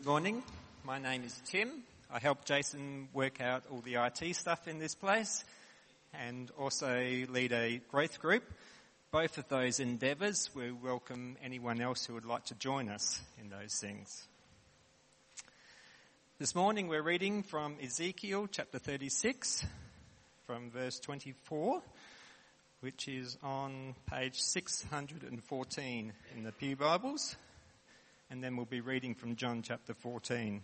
Morning, my name is Tim. I help Jason work out all the IT stuff in this place and also lead a growth group. Both of those endeavours, we welcome anyone else who would like to join us in those things. This morning we're reading from Ezekiel chapter 36 from verse 24, which is on page 614 in the Pew Bibles. And then we'll be reading from John chapter 14.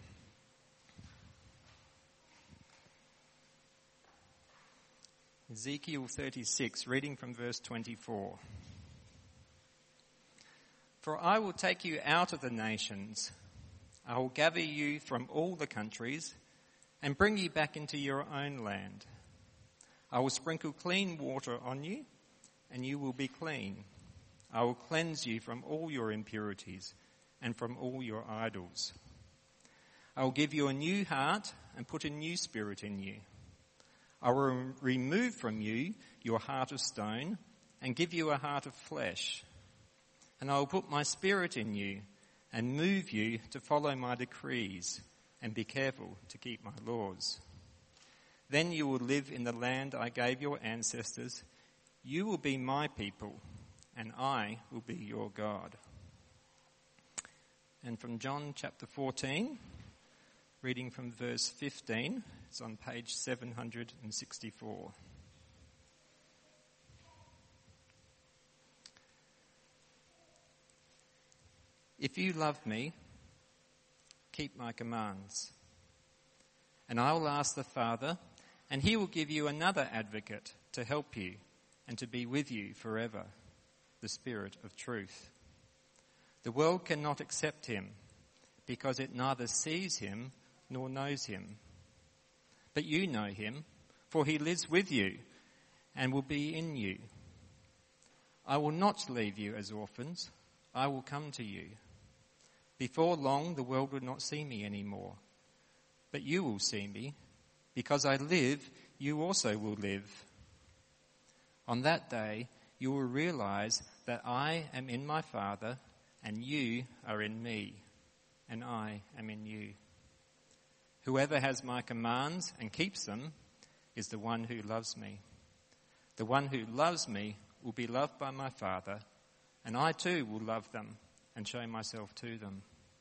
Ezekiel 36, reading from verse 24. For I will take you out of the nations. I will gather you from all the countries and bring you back into your own land. I will sprinkle clean water on you, and you will be clean. I will cleanse you from all your impurities and from all your idols. I will give you a new heart and put a new spirit in you. I will remove from you your heart of stone and give you a heart of flesh. And I will put my spirit in you and move you to follow my decrees and be careful to keep my laws. Then you will live in the land I gave your ancestors. You will be my people, and I will be your God. And from John chapter 14, reading from verse 15, it's on page 764. If you love me, keep my commands. And I will ask the Father, and he will give you another advocate to help you and to be with you forever, the Spirit of truth. The world cannot accept him because it neither sees him nor knows him. But you know him, for he lives with you and will be in you. I will not leave you as orphans. I will come to you. Before long, the world will not see me anymore. But you will see me. Because I live, you also will live. On that day, you will realize that I am in my Father, and you are in me, and I am in you. Whoever has my commands and keeps them is the one who loves me. The one who loves me will be loved by my Father, and I too will love them and show myself to them.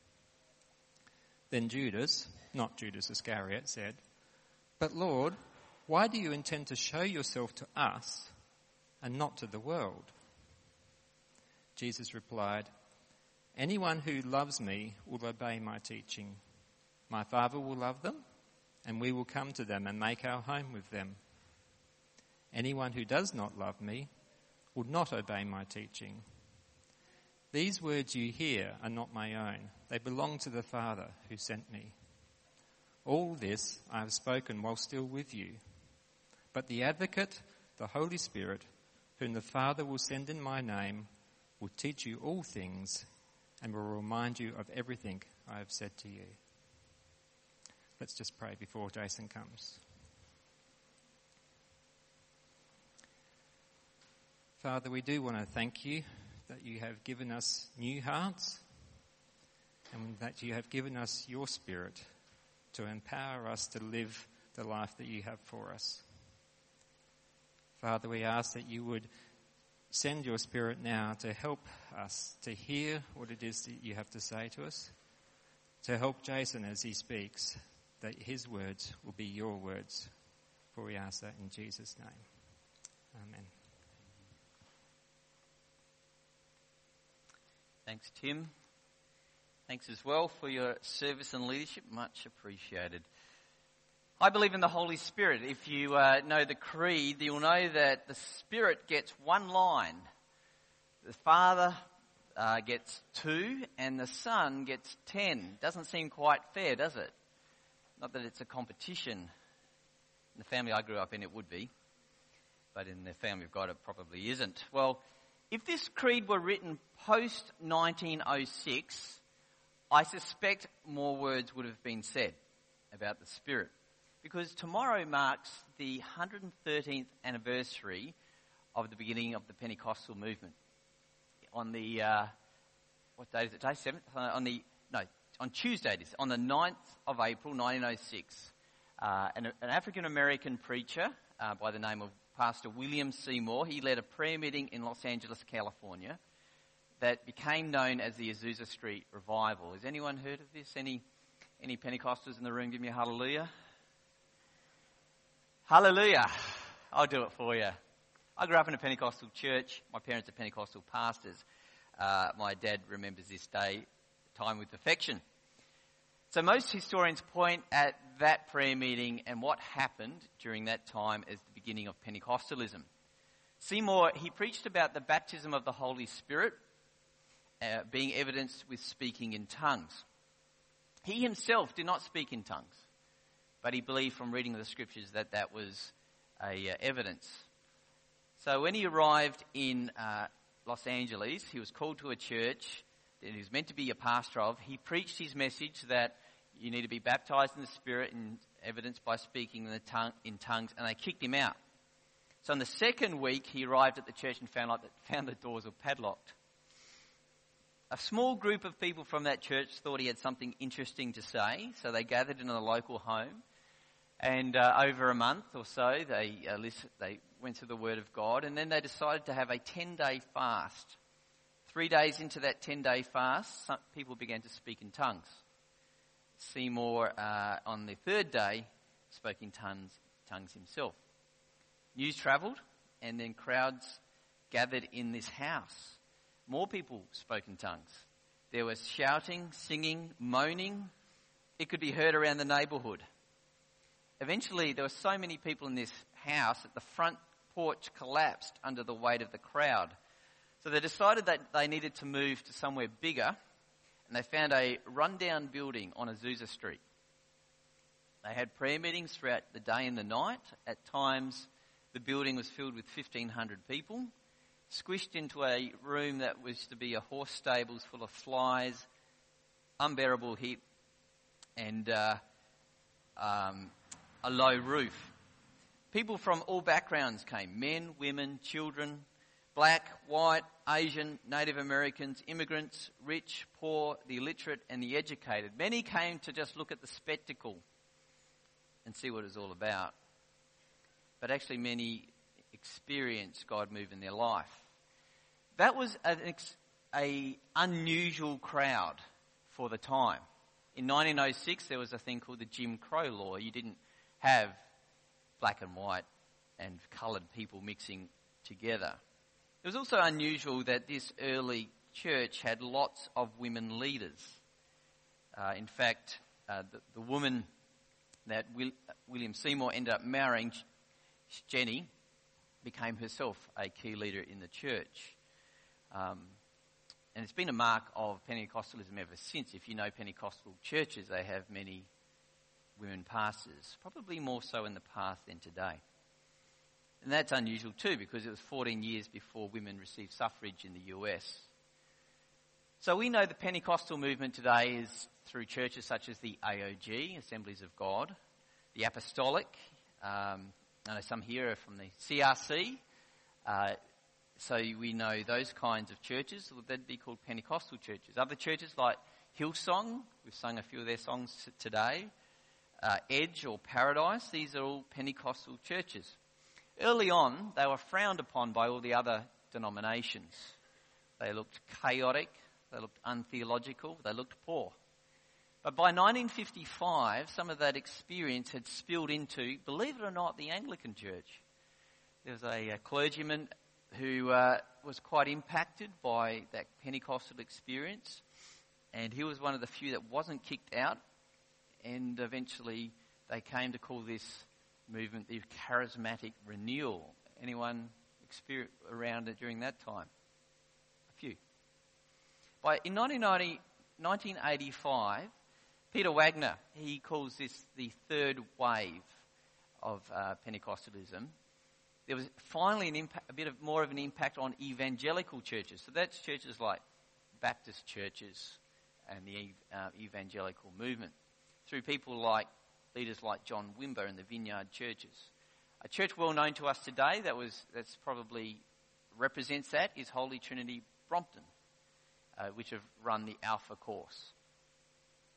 Then Judas, not Judas Iscariot, said, But Lord, why do you intend to show yourself to us and not to the world? Jesus replied, Anyone who loves me will obey my teaching. My Father will love them, and we will come to them and make our home with them. Anyone who does not love me will not obey my teaching. These words you hear are not my own. They belong to the Father who sent me. All this I have spoken while still with you. But the Advocate, the Holy Spirit, whom the Father will send in my name, will teach you all things and will remind you of everything I have said to you. Let's just pray before Jason comes. Father, we do want to thank you that you have given us new hearts and that you have given us your Spirit to empower us to live the life that you have for us. Father, we ask that you would send your Spirit now to help us to hear what it is that you have to say to us, to help Jason as he speaks, that his words will be your words. For we ask that in Jesus' name. Amen. Thanks, Tim. Thanks as well for your service and leadership. Much appreciated. I believe in the Holy Spirit. If you know the Creed, you'll know that the Spirit gets one line. The Father gets 2 and the Son gets 10. Doesn't seem quite fair, does it? Not that it's a competition. In the family I grew up in, it would be. But in the family of God, it probably isn't. Well, if this creed were written post-1906, I suspect more words would have been said about the Spirit. Because tomorrow marks the 113th anniversary of the beginning of the Pentecostal movement. On the, what day is it? Day 7th? on Tuesday, on the 9th of April 1906, an African American preacher by the name of Pastor William Seymour, he led a prayer meeting in Los Angeles, California, that became known as the Azusa Street Revival. Has anyone heard of this? Any Pentecostals in the room? Give me a hallelujah. Hallelujah. I'll do it for you. I grew up in a Pentecostal church. My parents are Pentecostal pastors. My dad remembers this time with affection. So most historians point at that prayer meeting and what happened during that time as the beginning of Pentecostalism. Seymour, he preached about the baptism of the Holy Spirit being evidenced with speaking in tongues. He himself did not speak in tongues, but he believed from reading the scriptures that was evidence. So when he arrived in Los Angeles, he was called to a church that he was meant to be a pastor of. He preached his message that you need to be baptized in the Spirit and evidenced by speaking in tongues, and they kicked him out. So in the second week, he arrived at the church and found the doors were padlocked. A small group of people from that church thought he had something interesting to say, so they gathered in a local home. And over a month or so, they went through the Word of God, and then they decided to have a 10-day fast. 3 days into that 10-day fast, some people began to speak in tongues. Seymour, on the third day, spoke in tongues himself. News travelled, and then crowds gathered in this house. More people spoke in tongues. There was shouting, singing, moaning. It could be heard around the neighbourhood. Eventually, there were so many people in this house that the front porch collapsed under the weight of the crowd. So they decided that they needed to move to somewhere bigger, and they found a rundown building on Azusa Street. They had prayer meetings throughout the day and the night. At times, the building was filled with 1,500 people, squished into a room that was to be a horse stables full of flies, unbearable heat, and a low roof. People from all backgrounds came: men, women, children, black, white, Asian, Native Americans, immigrants, rich, poor, the illiterate and the educated. Many came to just look at the spectacle and see what it was all about. But actually many experienced God move in their life. That was an unusual crowd for the time. In 1906, there was a thing called the Jim Crow law. You didn't have black and white and coloured people mixing together. It was also unusual that this early church had lots of women leaders. In fact, the woman that William Seymour ended up marrying, Jenny, became herself a key leader in the church. And it's been a mark of Pentecostalism ever since. If you know Pentecostal churches, they have many women pastors, probably more so in the past than today. And that's unusual too, because it was 14 years before women received suffrage in the US. So we know the Pentecostal movement today is through churches such as the AOG, Assemblies of God, the Apostolic. I know some here are from the CRC. So we know those kinds of churches. They'd be called Pentecostal churches. Other churches like Hillsong, we've sung a few of their songs today. Edge or Paradise, these are all Pentecostal churches. Early on, they were frowned upon by all the other denominations. They looked chaotic, they looked untheological, they looked poor. But by 1955, some of that experience had spilled into, believe it or not, the Anglican Church. There was a clergyman who was quite impacted by that Pentecostal experience, and he was one of the few that wasn't kicked out, and eventually they came to call this movement the charismatic renewal. Anyone around it during that time? A few. In 1985, Peter Wagner, he calls this the third wave of Pentecostalism. There was finally a bit more of an impact on evangelical churches. So that's churches like Baptist churches and the evangelical movement, through leaders like John Wimber and the Vineyard churches. A church well known to us today that's probably represents that is Holy Trinity Brompton, which have run the Alpha course.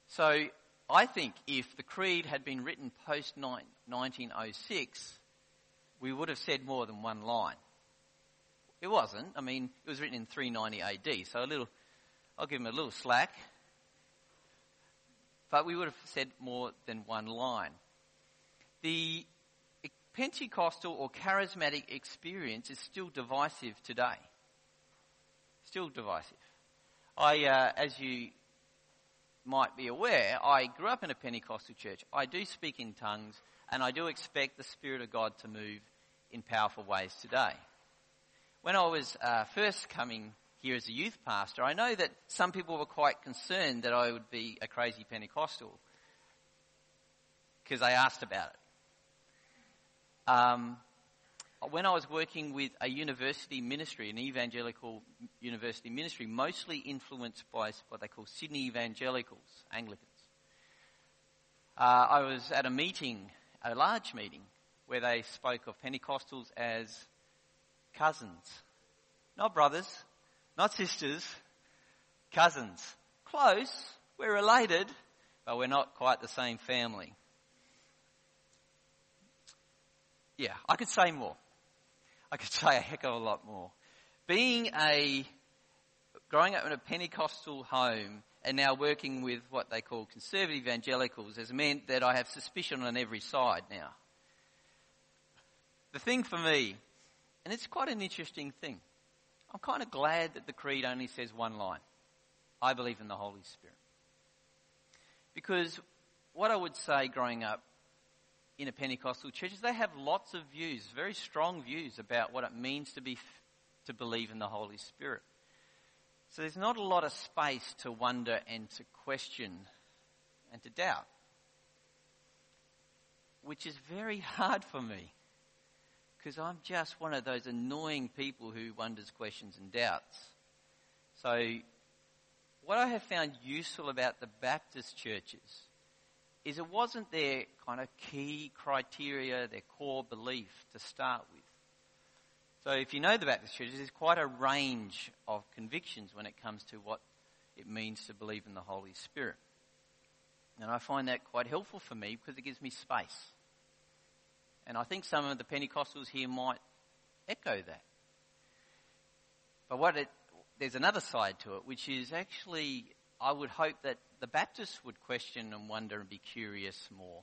So I think if the Creed had been written post-1906, we would have said more than one line. It wasn't. I mean, it was written in 390 AD, so I'll give him a little slack. But we would have said more than one line. The Pentecostal or charismatic experience is still divisive today. Still divisive. As you might be aware, I grew up in a Pentecostal church. I do speak in tongues, and I do expect the Spirit of God to move in powerful ways today. When I was first coming here as a youth pastor, I know that some people were quite concerned that I would be a crazy Pentecostal because they asked about it. When I was working with a university ministry, an evangelical university ministry, mostly influenced by what they call Sydney Evangelicals, Anglicans, I was at a meeting, a large meeting, where they spoke of Pentecostals as cousins. Not brothers, not sisters, cousins. Close, we're related, but we're not quite the same family. Yeah, I could say more. I could say a heck of a lot more. Growing up in a Pentecostal home and now working with what they call conservative evangelicals has meant that I have suspicion on every side now. The thing for me, and it's quite an interesting thing, I'm kind of glad that the Creed only says one line. I believe in the Holy Spirit. Because what I would say growing up in a Pentecostal church is they have lots of views, very strong views about what it means to believe in the Holy Spirit. So there's not a lot of space to wonder and to question and to doubt, which is very hard for me because I'm just one of those annoying people who wonders, questions and doubts. So what I have found useful about the Baptist churches is it wasn't their kind of key criteria, their core belief to start with. So if you know the Baptist churches, there's quite a range of convictions when it comes to what it means to believe in the Holy Spirit. And I find that quite helpful for me because it gives me space. And I think some of the Pentecostals here might echo that. But there's another side to it, which is actually, I would hope that the Baptists would question and wonder and be curious more.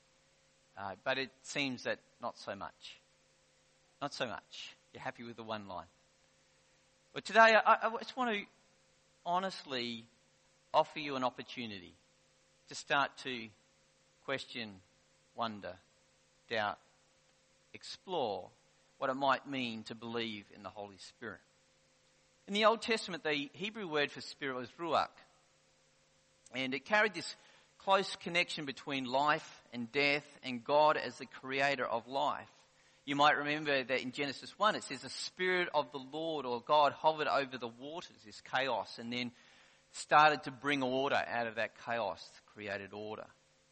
But it seems that not so much. Not so much. You're happy with the one line. But today, I just want to honestly offer you an opportunity to start to question, wonder, doubt, explore what it might mean to believe in the Holy Spirit. In the Old Testament, the Hebrew word for spirit was ruach. And it carried this close connection between life and death and God as the creator of life. You might remember that in Genesis 1 it says the Spirit of the Lord or God hovered over the waters, this chaos, and then started to bring order out of that chaos, created order.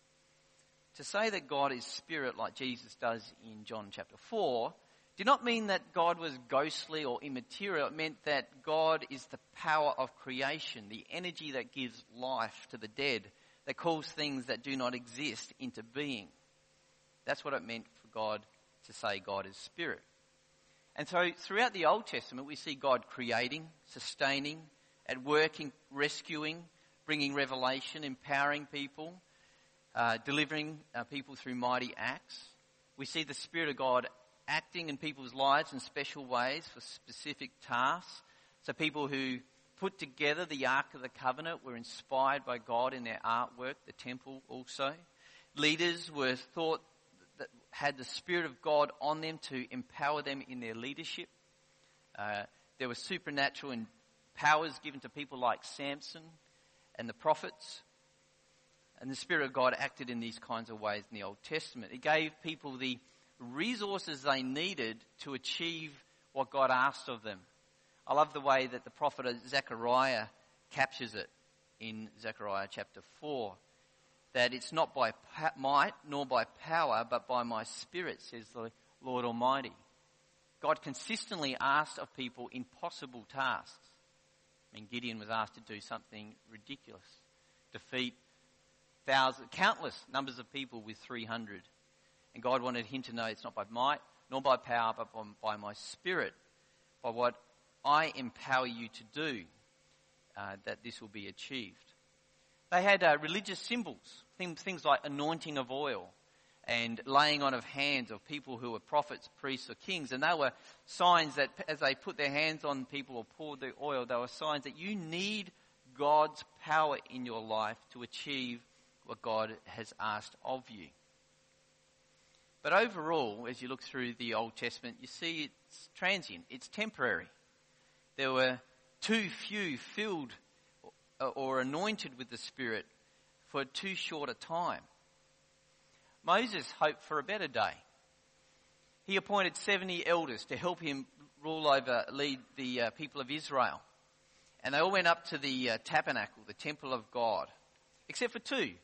To say that God is spirit like Jesus does in John chapter 4 did not mean that God was ghostly or immaterial. It meant that God is the power of creation, the energy that gives life to the dead, that calls things that do not exist into being. That's what it meant for God to say God is spirit. And so throughout the Old Testament we see God creating, sustaining, at work in rescuing, bringing revelation, empowering people, delivering people through mighty acts. We see the Spirit of God acting in people's lives in special ways for specific tasks. So people who put together the Ark of the Covenant were inspired by God in their artwork, the temple also. Leaders were thought that had the Spirit of God on them to empower them in their leadership. There were supernatural powers given to people like Samson and the prophets. And the Spirit of God acted in these kinds of ways in the Old Testament. It gave people the resources they needed to achieve what God asked of them. I love the way that the prophet Zechariah captures it in Zechariah chapter 4. That it's not by might nor by power, but by my Spirit, says the Lord Almighty. God consistently asked of people impossible tasks. I mean, Gideon was asked to do something ridiculous. Defeat countless numbers of people with 300. And God wanted him to know it's not by might nor by power, but by my Spirit, by what I empower you to do, that this will be achieved. They had religious symbols, things like anointing of oil and laying on of hands of people who were prophets, priests or kings. And they were signs that as they put their hands on people or poured the oil, they were signs that you need God's power in your life to achieve what God has asked of you. But overall, as you look through the Old Testament, you see it's transient, it's temporary. There were too few filled or anointed with the Spirit for too short a time. Moses hoped for a better day. He appointed 70 elders to help him lead the people of Israel. And they all went up to the tabernacle, the temple of God, except for two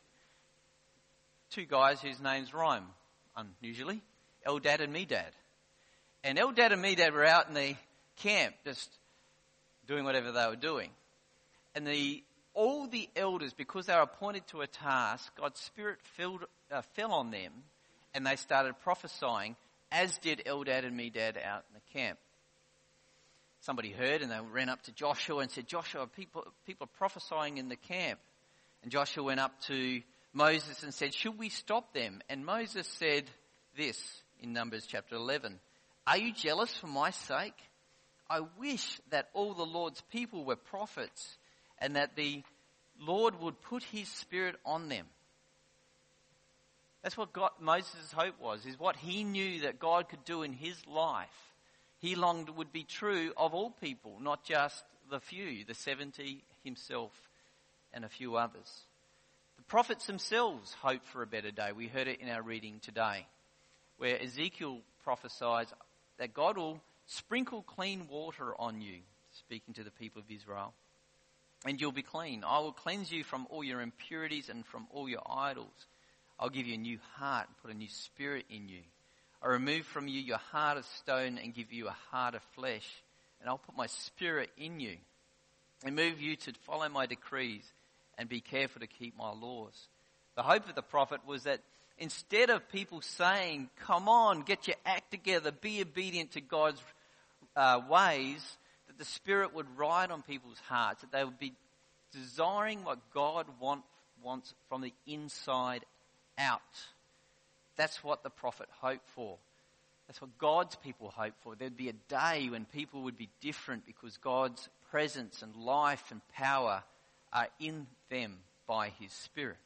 guys whose names rhyme, unusually, Eldad and Medad. And Eldad and Medad were out in the camp just doing whatever they were doing. And all the elders, because they were appointed to a task, God's Spirit fell on them and they started prophesying, as did Eldad and Medad out in the camp. Somebody heard and they ran up to Joshua and said, Joshua, people are prophesying in the camp. And Joshua went up to Moses and said, should we stop them? And Moses said this in Numbers chapter 11, are you jealous for my sake? I wish that all the Lord's people were prophets and that the Lord would put his Spirit on them. That's what Moses' hope was, is what he knew that God could do in his life. He longed would be true of all people, not just the few, the 70, himself and a few others. The prophets themselves hoped for a better day. We heard it in our reading today, where Ezekiel prophesies that God will sprinkle clean water on you, speaking to the people of Israel, and you'll be clean. I will cleanse you from all your impurities and from all your idols. I'll give you a new heart and put a new spirit in you. I'll remove from you your heart of stone and give you a heart of flesh, and I'll put my Spirit in you and move you to follow my decrees and be careful to keep my laws. The hope of the prophet was that instead of people saying, come on, get your act together, be obedient to God's ways, that the Spirit would ride on people's hearts, that they would be desiring what God wants from the inside out. That's what the prophet hoped for. That's what God's people hope for. There'd be a day when people would be different because God's presence and life and power are in them by his Spirit.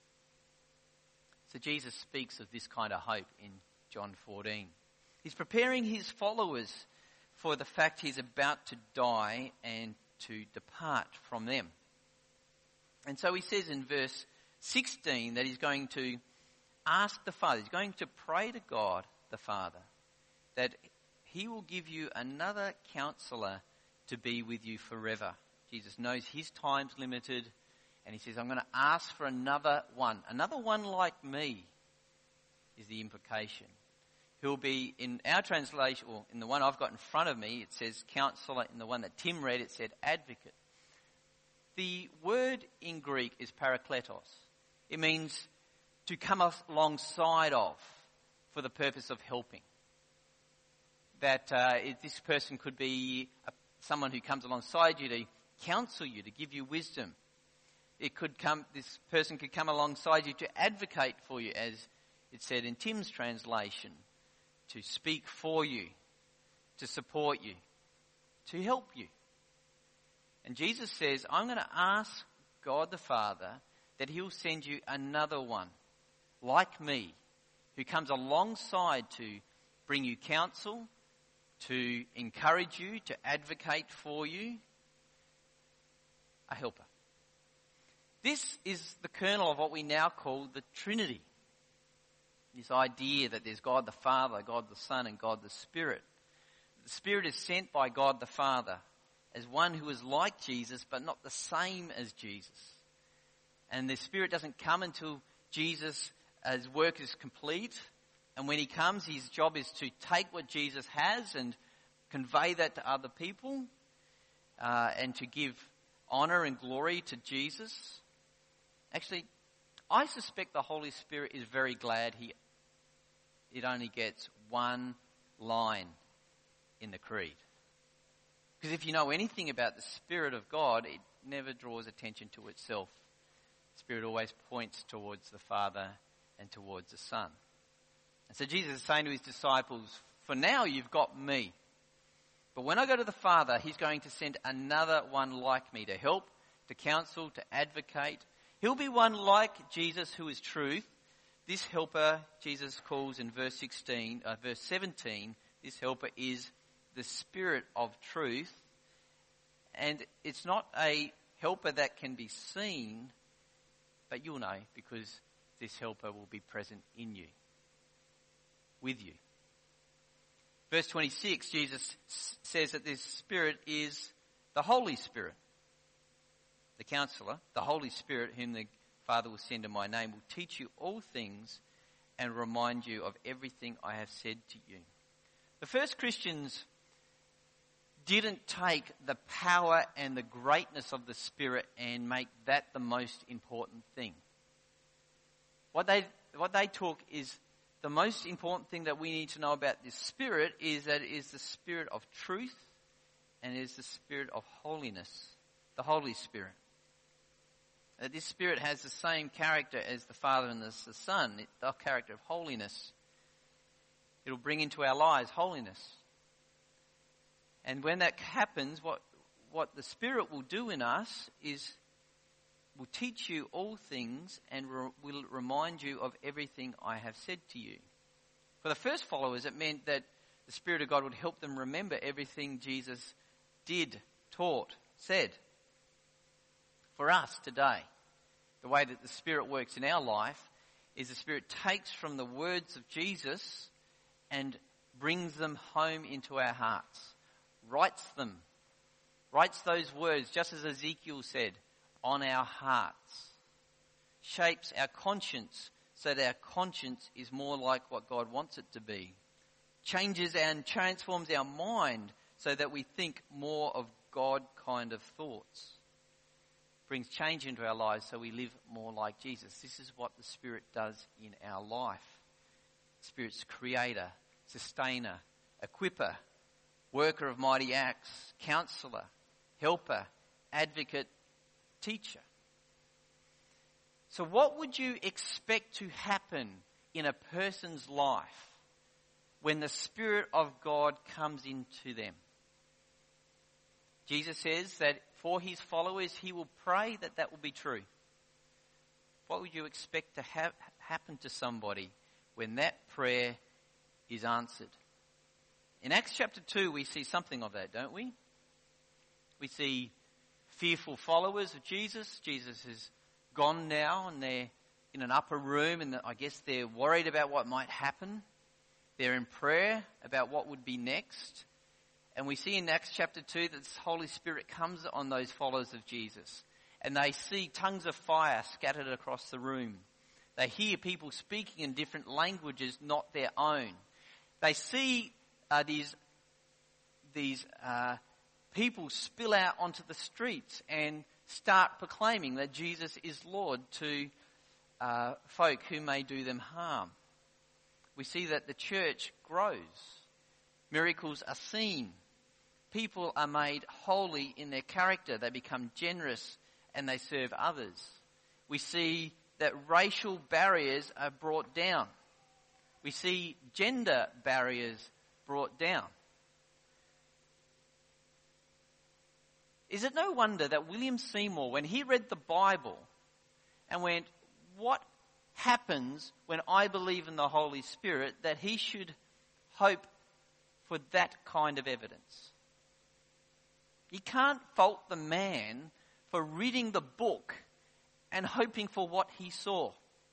So Jesus speaks of this kind of hope in John 14. He's preparing his followers for the fact he's about to die and to depart from them. And so he says in verse 16 that he's going to ask the Father, he's going to pray to God the Father, that he will give you another counselor to be with you forever. Jesus knows his time's limited, and he says, I'm going to ask for another one like me, is the implication. Who'll be, in our translation, or in the one I've got in front of me, it says counselor. In the one that Tim read, it said advocate. The word in Greek is parakletos. It means to come alongside of for the purpose of helping. That this person could be someone who comes alongside you to counsel you, to give you wisdom. This person could come alongside you to advocate for you, as it said in Tim's translation, to speak for you, to support you, to help you. And Jesus says, I'm going to ask God the Father that he'll send you another one, like me, who comes alongside to bring you counsel, to encourage you, to advocate for you, a helper. This is the kernel of what we now call the Trinity. This idea that there's God the Father, God the Son, and God the Spirit. The Spirit is sent by God the Father as one who is like Jesus, but not the same as Jesus. And the Spirit doesn't come until Jesus' work is complete. And when he comes, his job is to take what Jesus has and convey that to other people, and to give honor and glory to Jesus. Actually, I suspect the Holy Spirit is very glad it only gets one line in the creed. Because if you know anything about the Spirit of God, it never draws attention to itself. The Spirit always points towards the Father and towards the Son. And so Jesus is saying to his disciples, for now you've got me. But when I go to the Father, he's going to send another one like me to help, to counsel, to advocate. He'll be one like Jesus who is truth. This helper, Jesus calls in verse 17, this helper is the Spirit of truth. And it's not a helper that can be seen, but you'll know because this helper will be present in you, with you. Verse 26, Jesus says that this Spirit is the Holy Spirit. The Counselor, the Holy Spirit, whom the Father will send in my name, will teach you all things and remind you of everything I have said to you. The first Christians didn't take the power and the greatness of the Spirit and make that the most important thing. What they took is the most important thing that we need to know about this Spirit is that it is the Spirit of truth and it is the Spirit of holiness, the Holy Spirit. That this Spirit has the same character as the Father and the Son, the character of holiness. It'll bring into our lives holiness. And when that happens, what the Spirit will do in us is will teach you all things and will remind you of everything I have said to you. For the first followers, it meant that the Spirit of God would help them remember everything Jesus did, taught, said. For us today, the way that the Spirit works in our life is the Spirit takes from the words of Jesus and brings them home into our hearts, writes those words, just as Ezekiel said, on our hearts, shapes our conscience so that our conscience is more like what God wants it to be, changes and transforms our mind so that we think more of God kind of thoughts, brings change into our lives so we live more like Jesus. This is what the Spirit does in our life. The Spirit's creator, sustainer, equipper, worker of mighty acts, counselor, helper, advocate, teacher. So what would you expect to happen in a person's life when the Spirit of God comes into them? Jesus says that for his followers, he will pray that will be true. What would you expect to happen to somebody when that prayer is answered? In Acts chapter 2, we see something of that, don't we? We see fearful followers of Jesus. Jesus is gone now and they're in an upper room and I guess they're worried about what might happen. They're in prayer about what would be next. And we see in Acts chapter 2 that the Holy Spirit comes on those followers of Jesus. And they see tongues of fire scattered across the room. They hear people speaking in different languages, not their own. They see these people spill out onto the streets and start proclaiming that Jesus is Lord to folk who may do them harm. We see that the church grows. Miracles are seen. People are made holy in their character. They become generous and they serve others. We see that racial barriers are brought down. We see gender barriers brought down. Is it no wonder that William Seymour, when he read the Bible and went, what happens when I believe in the Holy Spirit, that he should hope for that kind of evidence? You can't fault the man for reading the book and hoping for what he saw.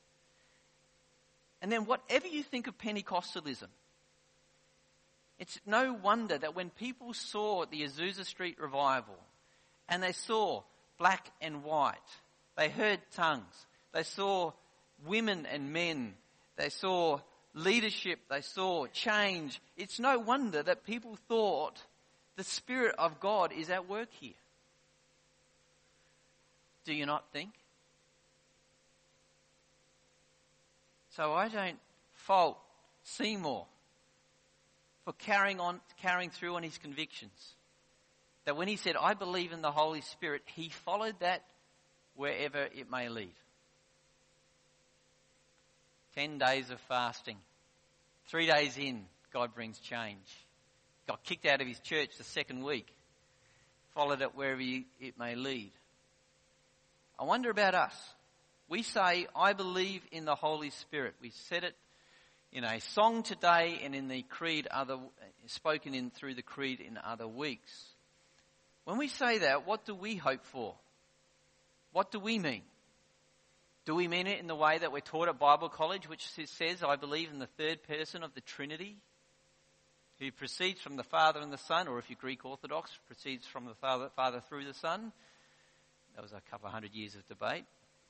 And then whatever you think of Pentecostalism, it's no wonder that when people saw the Azusa Street revival and they saw black and white, they heard tongues, they saw women and men, they saw leadership, they saw change, it's no wonder that people thought the Spirit of God is at work here. Do you not think? So I don't fault Seymour for carrying through on his convictions. That when he said, I believe in the Holy Spirit, he followed that wherever it may lead. 10 days of fasting. 3 days in, God brings change. Got kicked out of his church the second week. Followed it wherever it may lead. I wonder about us. We say, I believe in the Holy Spirit. We said it in a song today and in the creed, spoken in through the creed in other weeks. When we say that, what do we hope for? What do we mean? Do we mean it in the way that we're taught at Bible college, which says, I believe in the third person of the Trinity, who proceeds from the Father and the Son, or if you're Greek Orthodox, proceeds from the Father through the Son? That was a couple of 100 years of debate.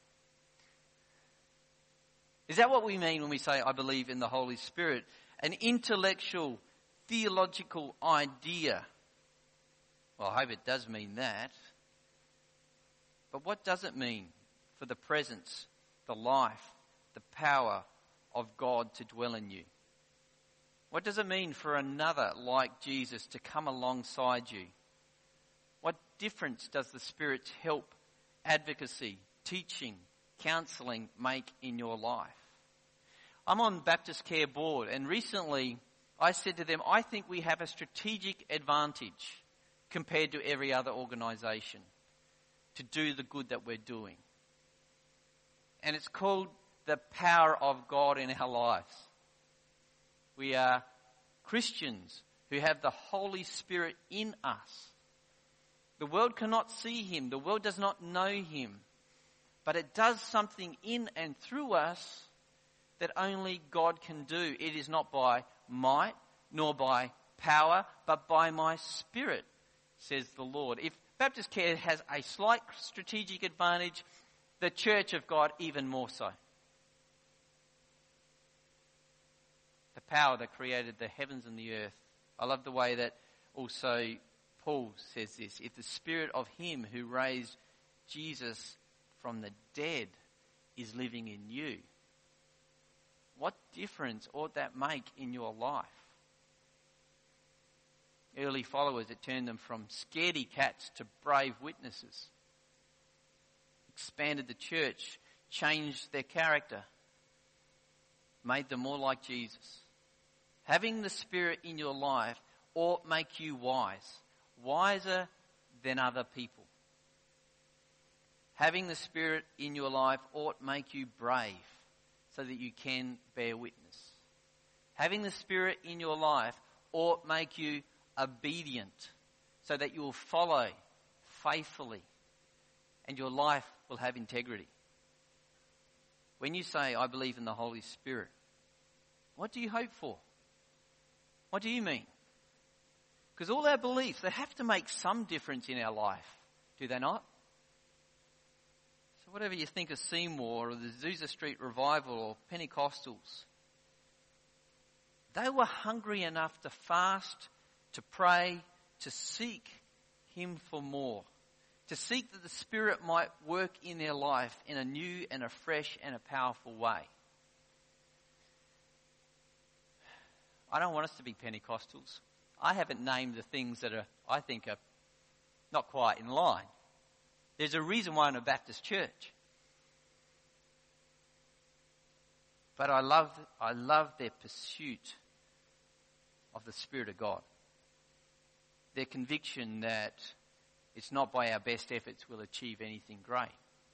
Is that what we mean when we say, I believe in the Holy Spirit? An intellectual, theological idea. Well, I hope it does mean that. But what does it mean for the presence, the life, the power of God to dwell in you? What does it mean for another like Jesus to come alongside you? What difference does the Spirit's help, advocacy, teaching, counselling make in your life? I'm on Baptist Care Board, and recently I said to them, I think we have a strategic advantage compared to every other organisation to do the good that we're doing. And it's called the power of God in our lives. We are Christians who have the Holy Spirit in us. The world cannot see him. The world does not know him. But it does something in and through us that only God can do. It is not by might nor by power, but by my Spirit, says the Lord. If Baptist Care has a slight strategic advantage, the Church of God even more so. The power that created the heavens and the earth. I love the way that also Paul says this. If the Spirit of him who raised Jesus from the dead is living in you, what difference ought that make in your life? Early followers, it turned them from scaredy cats to brave witnesses. Expanded the church, changed their character, made them more like Jesus. Having the Spirit in your life ought make you wise, wiser than other people. Having the Spirit in your life ought make you brave so that you can bear witness. Having the Spirit in your life ought make you obedient so that you will follow faithfully and your life will have integrity. When you say, I believe in the Holy Spirit, what do you hope for? What do you mean? Because all our beliefs, they have to make some difference in our life, do they not? So whatever you think of Seymour or the Azusa Street Revival or Pentecostals, they were hungry enough to fast, to pray, to seek him for more. To seek that the Spirit might work in their life in a new and a fresh and a powerful way. I don't want us to be Pentecostals. I haven't named the things that I think are not quite in line. There's a reason why I'm a Baptist church. But I love their pursuit of the Spirit of God. Their conviction that it's not by our best efforts we'll achieve anything great.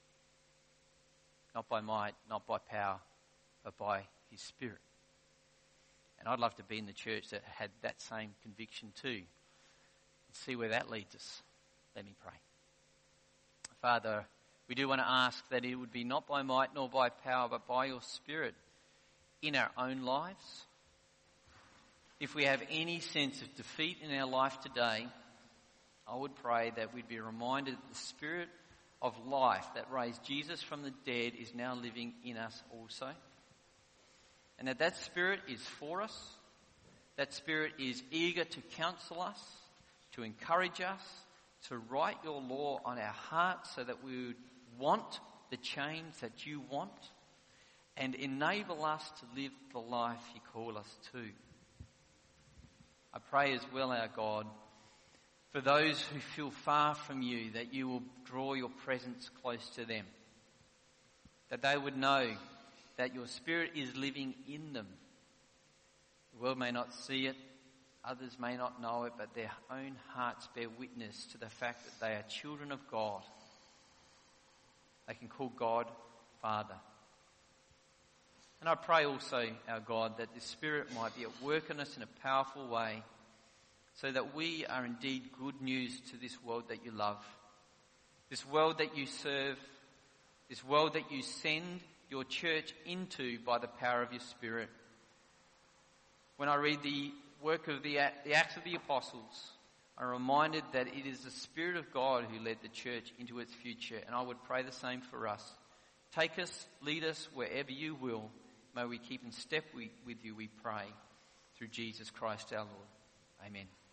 Not by might, not by power, but by his Spirit. And I'd love to be in the church that had that same conviction too. And see where that leads us. Let me pray. Father, we do want to ask that it would be not by might nor by power, but by your Spirit in our own lives. If we have any sense of defeat in our life today, I would pray that we'd be reminded that the Spirit of life that raised Jesus from the dead is now living in us also. And that Spirit is for us. That Spirit is eager to counsel us, to encourage us, to write your law on our hearts so that we would want the change that you want. and enable us to live the life you call us to. I pray as well, our God, for those who feel far from you, that you will draw your presence close to them, that they would know that your Spirit is living in them. The world may not see it, others may not know it, but their own hearts bear witness to the fact that they are children of God. They can call God Father. And I pray also, our God, that the Spirit might be at work in us in a powerful way, so that we are indeed good news to this world that you love, this world that you serve, this world that you send your church into by the power of your Spirit. When I read the work of the Acts of the Apostles, I'm reminded that it is the Spirit of God who led the church into its future, and I would pray the same for us. Take us, lead us wherever you will. May we keep in step with you, we pray, through Jesus Christ our Lord. Amen.